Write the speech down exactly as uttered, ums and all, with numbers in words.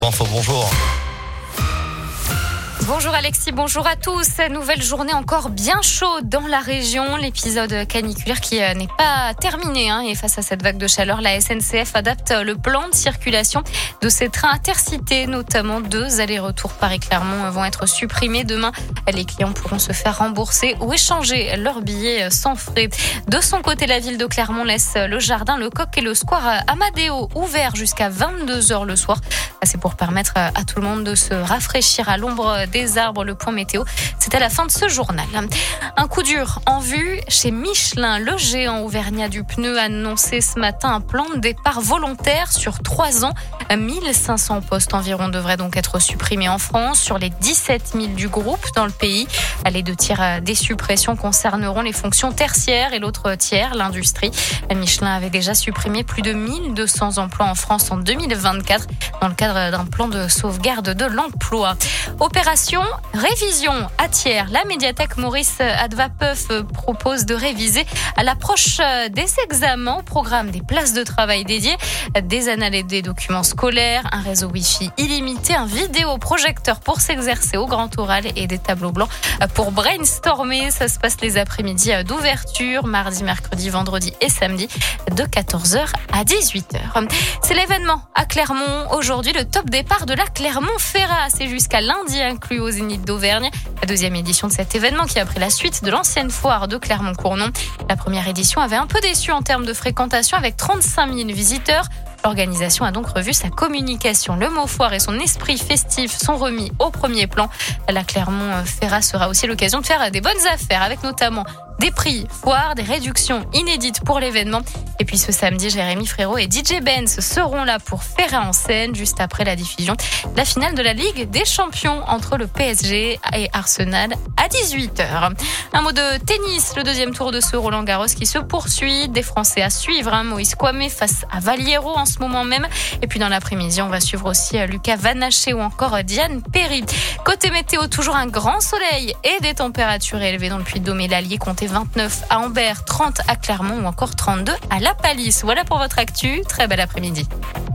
Info, bonjour. Bonjour Alexis, bonjour à tous. Nouvelle journée encore bien chaude dans la région. L'épisode caniculaire qui n'est pas terminé. Hein. Et face à cette vague de chaleur, la S N C F adapte le plan de circulation de ses trains intercités. Notamment deux allers-retours Paris-Clermont vont être supprimés. Demain, les clients pourront se faire rembourser ou échanger leurs billets sans frais. De son côté, la ville de Clermont laisse le jardin, le Coq et le square Amadeo ouverts jusqu'à vingt-deux heures le soir. C'est pour permettre à tout le monde de se rafraîchir à l'ombre des arbres. Le point météo, c'est à la fin de ce journal. Un coup dur en vue chez Michelin. Le géant auvergnat du pneu a annoncé ce matin un plan de départ volontaire sur trois ans. mille cinq cents postes environ devraient donc être supprimés en France sur les dix-sept mille du groupe dans le pays. Les deux tiers des suppressions concerneront les fonctions tertiaires et l'autre tiers, l'industrie. Michelin avait déjà supprimé plus de mille deux cents emplois en France en deux mille vingt-quatre dans le cadre d'un plan de sauvegarde de l'emploi. Opération révision à Thiers. La médiathèque Maurice Advapeuf propose de réviser à l'approche des examens au programme des places de travail dédiées, des annales et des documents scolaires, un réseau Wi-Fi illimité, un vidéoprojecteur pour s'exercer au grand oral et des tableaux blancs pour brainstormer. Ça se passe les après-midi d'ouverture, mardi, mercredi, vendredi et samedi de quatorze heures à dix-huit heures. C'est l'événement à Clermont. Aujourd'hui, le top départ de la Clermont-Ferrat. C'est jusqu'à lundi inclus au Zénith d'Auvergne. La deuxième édition de cet événement qui a pris la suite de l'ancienne foire de Clermont-Cournon. La première édition avait un peu déçu en termes de fréquentation avec trente-cinq mille visiteurs. L'organisation a donc revu sa communication. Le mot foire et son esprit festif sont remis au premier plan. La Clermont-Ferrat sera aussi l'occasion de faire des bonnes affaires avec notamment des prix foire, des réductions inédites pour l'événement. Et puis ce samedi, Jérémy Frérot et D J Benz seront là pour faire en scène juste après la diffusion de la finale de la Ligue des Champions entre le P S G et Arsenal à dix-huit heures. Un mot de tennis, le deuxième tour de ce Roland-Garros qui se poursuit. Des Français à suivre, hein. Moïse Kouamé face à Valliero en ce moment même. Et puis dans l'après-midi, on va suivre aussi Lucas Vanaché ou encore Diane Perry. Côté météo, toujours un grand soleil et des températures élevées dans le Puy-de-Dôme et l'Allier. Comptez vingt-neuf à Ambert, trente à Clermont ou encore trente-deux à La Palisse. Voilà pour votre actu. Très bel après-midi.